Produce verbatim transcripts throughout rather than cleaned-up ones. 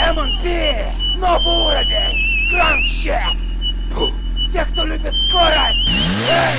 эм эн пи, новый уровень, кранчет. Те, кто любит скорость, эй,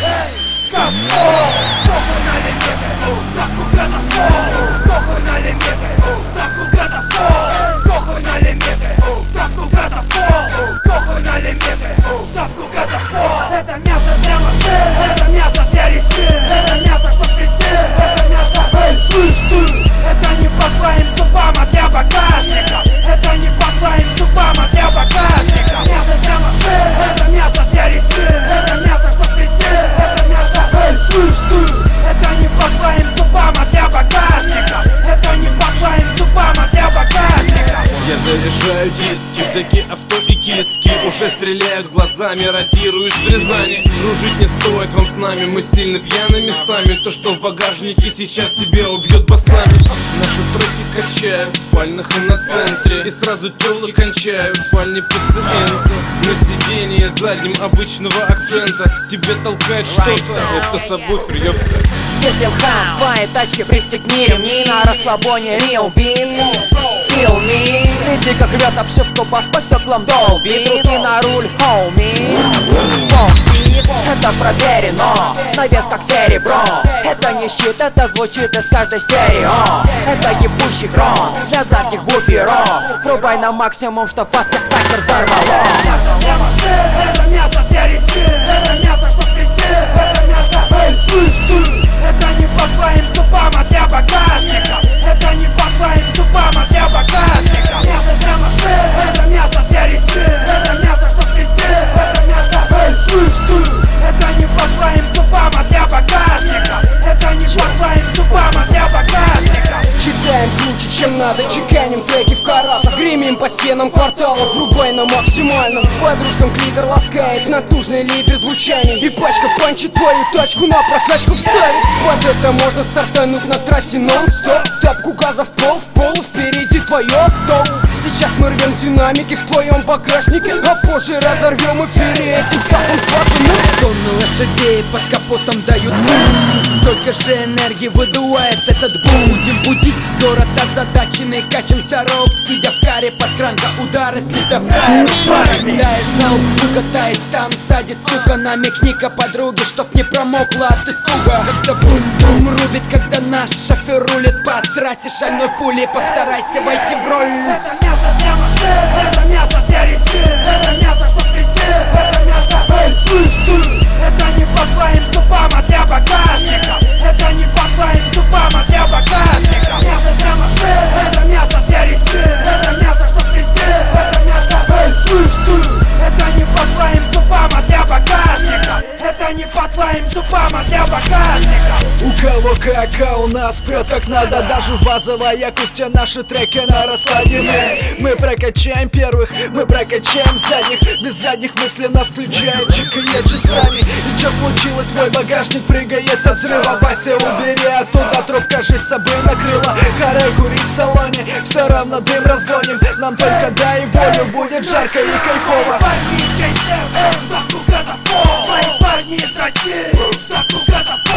эй, газпол. Похуй на лимиты, тапку газа в пол. Похуй на лимиты, тапку газа в пол. Похуй на лимиты, тапку газа в пол. Похуй на лимиты, тапку газа в пол. Это мясо для машин, это мясо для ресин. Это мясо, чтоб трясти, это мясо, эй, слышь ты. Это не по твоим зубам, а для багажника. Это не по твоим зубам, а для багажника. Мясо для машин, это мясо для ресин. Это мясо, чтоб трясти, это мясо, эй, слышь ты. Это не по твоим зубам, а для багажника. Это не по твоим зубам, а для багажника. Я заряжаю диски, в деке авто и киски уже стреляют глазами, ротирую из Рязани. Дружить не стоит вам с нами, мы сильно пьяны местами. То, что в багажнике, сейчас тебя убьет басами. Наши треки качают в спальнах и на центре, и сразу телы кончают в спальне пациента. На сиденье задним обычного акцента тебе толкает что-то, это сабвуфер, ёпта. Здесь Лилхан, в твоей тачке пристегни ремни. На расслабоне real beat, feel me. Иди как лед, обшивку бас по стеклам долбит. Руки на руль, homie. Full speed, это проверено, навес как серебро. Это не щит, это звучит из каждой стерео. Это ебущий гром для задних буферов. Врубай на максимум, чтоб вас как трактор взорвало. Мясо для машин, это мясо для ресин. Это мясо, чтоб трясти, это мясо, эй, слышь ты. Это не по твоим зубам, а для багажника. Это не по твоим зубам, а для багажника. Мясо для машин, это мясо для ресин. Это мясо, чтоб трясти, это мясо, эй, слышь ты. Это не по твоим зубам, а для багажника. Это не по твоим зубам, а для багажника. Читаем круче, чем надо, чеканим треки в каратах. Гремим по стенам квартала, врубай на максимальном. Подружкам клитор ласкает, натужный либер звучание. И пачка панчит твою тачку на прокачку вставит. Под это можно стартануть на трассе нон-стоп. Тапку газа в пол, в пол, впереди твое авто. Сейчас мы рвем динамики в твоем багажнике, а позже разорвем эфире этим стафом слаженным. Тонны лошадей под капотом дают бум. Столько же энергии выдувает этот бум. Будем будить город озадаченный, качем дорог, сидя в каре под кранка, удары слепя фарами. Да, и залп звука тает там сзади, сука. Намекни-ка подруге, чтоб не промокла от испуга. Когда бум-бум рубит, когда наш шофер рулит по трассе шальной пулей, постарайся войти в роль. Это мясо для машин, это мясо для ресин. Это мясо, чтоб трясти, это мясо, эй, слышь ты. Это не по твоим зубам, а для багажника. Это не по твоим зубам, а для багажника. Мясо для машин, это мясо для ресин. Это мясо, чтоб трясти, это мясо, эй, слышь ты. Это не по твоим зубам, а для багажника. Это не по твоим зубам, а для багажника. У кого кака, у нас прет как надо. Даже базовая кустя, наши треки на раскладе. Мы, мы прокачаем первых, мы прокачаем задних. Без задних мыслей нас включает, чикает часами. И чё случилось, твой багажник прыгает от взрыва. Вася, убери оттуда, трубка жизнь с собой накрыла. Харай курить в салоне, все равно дым разгоним. Нам только дай волю, будет жарко и кайфово. Парни из Кейсер, тапку газа в пол. Мои парни из России, тапку газа в пол.